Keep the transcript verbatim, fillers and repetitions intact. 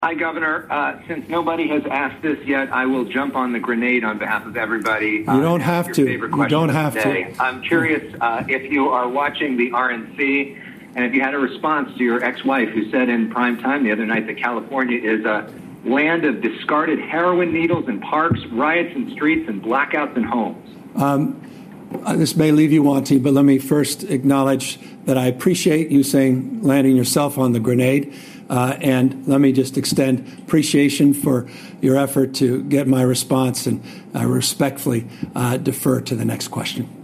Hi, Governor. Uh, since nobody has asked this yet, I will jump on the grenade on behalf of everybody. Uh, you don't have to. You don't have today. to. I'm curious uh, if you are watching the R N C, and if you had a response to your ex-wife who said in prime time the other night that California is a land of discarded heroin needles in parks, riots in streets, and blackouts in homes. Um, this may leave you wanting, but let me first acknowledge that I appreciate you saying landing yourself on the grenade. Uh, and let me just extend appreciation for your effort to get my response, and I respectfully uh, defer to the next question.